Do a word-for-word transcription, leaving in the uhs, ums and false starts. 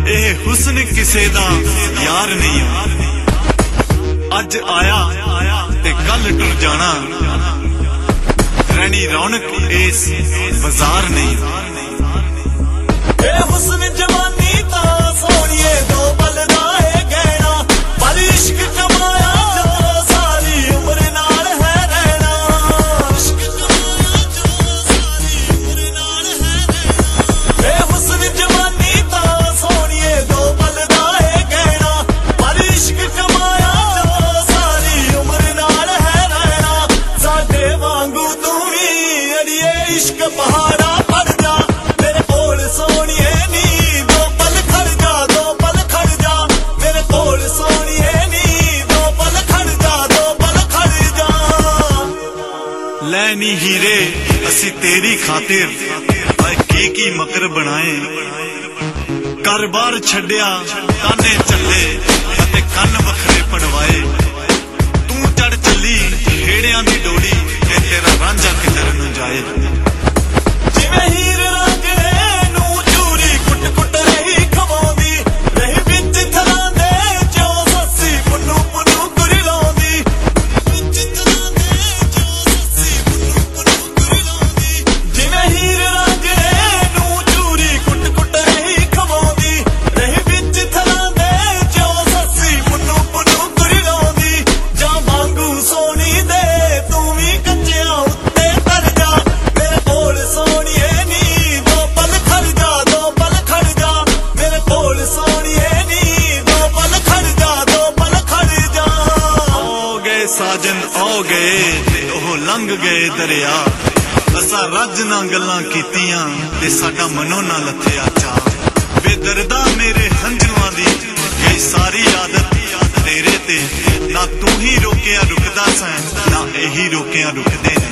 ਇਹ ਹੁਸਨ ਕਿਸੇ ਦਾ ਯਾਰ ਨਹੀਂ ਅੱਜ ਆਇਆ ਤੇ ਕੱਲ ਟੁਰ ਜਾਣਾ ਰਹਿਣੀ ਰੌਣਕ ਇਸ ਬਾਜ਼ਾਰ ਨਹੀਂ ਇਹ ਹੁਸਨ ਜਵਾਨੀ ਤਾਂ ਸੋਹਣੀਏ ਦੋ ਪਲ ਦਾ ਹੈ ਗਹਿਣਾ ਪਰ ਇਸ਼ਕ ਕਮਾਇਆ ਜੋ ਸਾਰੀ ਉਮਰ ਨਾਲ ਹੈ ਰਹਿਣਾ ਇਸ਼ਕ ਕਮਾਇਆ ਜੋ ਸਾਰੀ ਉਮਰ ਨਾਲ ਹੈ ਰਹਿਣਾ ਇਹ ਹੁਸਨ ਜਵਾਨੀ ਤਾਂ ਸੋਹਣੀਏ ਦੋ ਪਲ ਦਾ ਹੈ ਗਹਿਣਾ ਪਰ ਇਸ਼ਕ ਕਮਾਇਆ ਜੋ ਸਾਰੀ ਉਮਰ ਨਾਲ ਹੈ ਰਹਿਣਾ ਸਾਡੇ ਵਾਂਗੂ ਤੂੰ ਵੀ ਅੜੀਏ ਇਸ਼ਕ ਪਹਾੜਾ ਪੜ ਜਾ ਮੇਰੇ ਕੋਲ ਸੋਹਣੀਏ ਨੀ ਦੋ ਪਲ ਖੜ ਜਾ ਦੋ ਪਲ ਖੜ ਜਾ ਮੇਰੇ ਕੋਲ ਸੋਹਣੀਏ ਨੀ ਦੋ ਪਲ ਖੜ ਜਾ ਦੋ ਪਲ ਖੜ ਜਾ ਲੈ ਨੀ ਹੀਰੇ ਅਸੀਂ ਤੇਰੀ ਖਾਤਿਰ ਆਏ ਕੀ ਕੀ ਮਕਰ ਬਣਾਏ ਘਰ ਬਾਰ ਛੱਡਿਆ ਤਾਨੇ ਚੱਲੇ ਅਤੇ ਕੰਨ ਵੱਖਰੇ ਪੜਵਾਏ ਤੂੰ ਚੜ ਚੱਲੀ ਢੇੜਿਆਂ ਦੀ ਡੋਲੀ ਤੇ ਤੇਰਾ ਰਾਂਝਾ ਕਿਧਰ ਨੂੰ ਜਾਏ ਜਿਵੇਂ ਹੀਰ ਰਾਂਝੇ ਨੂੰ ਚੂਰੀ ਕੁੱਟ ਕੁੱਟ ਰਹੀ ਖਵਾਉਂਦੀ ਰਹੀ ਵਿੱਚ ਥਲਾਂ ਦੇ ਜੋ ਸੱਸੀ ਪੁੰਨੂ ਪੁੰਨੂ ਗੁਰੀ ਲਾਉਂਦੀ ਵਿੱਚ ਥਲਾਂ ਦੇ ਜੋ ਸੱਸੀ ਪੁੰਨੂ ਪੁੰਨੂ ਗੁਰੀ ਲਾਉਂਦੀ ਜਿਵੇਂ ਹੀਰ ਰਾਂਝੇ ਨੂੰ ਚੂਰੀ ਕੁੱਟ ਕੁੱਟ ਰਹੀ ਖਵਾਉਂਦੀ ਰਹੀ ਵਿੱਚ ਥਲਾਂ ਦੇ ਜੋ ਸੱਸੀ ਪੁੰਨੂ ਪੁੰਨੂ ਗੁਰੀ ਲਾਉਂਦੀ ਜਾਂ ਵਾਂਗੂ ਸੋਹਣੀ ਦੇ ਤੂੰ ਵੀ ਕੱਚਿਆਂ ਉੱਤੇ ਤਰ ਜਾ ਮੇਰੇ ਕੋਲ ਸੋਹਣੀਏ ਨੀ ਦੋ ਪਲ ਖੜ ਜਾ ਦੋ ਪਲ ਖੜ ਜਾ ਮੇਰੇ ਕੋਲ ਸੋਹਣੀਏ ਨੀ ਦੋ ਪਲ ਖੜ ਜਾ ਦੋ ਪਲ ਖੜ ਜਾ ਹੋ ਗਏ ਸਾਜਨ ਹੋ ਗਏ ਤੇ ਉਹ ਲੰਘ ਗਏ ਦਰਿਆ ਅਸਾਂ ਰੱਜ ਨਾਲ ਗੱਲਾਂ ਕੀਤੀਆਂ ਤੇ ਸਾਡਾ ਮਨੋਂ ਨਾ ਲੱਥਿਆ ਚਾਹ ਬੇਦਰਦਾ ਮੇਰੇ ਹੰਝੂਆਂ ਦੀ ਗਈ ਸਾਰੀ ਆਦਤ ਤੇਰੇ ਤੇ ਨਾ ਤੂੰ ਹੀ ਰੋਕਿਆ ਰੁਕਦਾ ਸੈਂ ਨਾ ਇਹੀ ਰੋਕਿਆ ਰੁਕਦੇ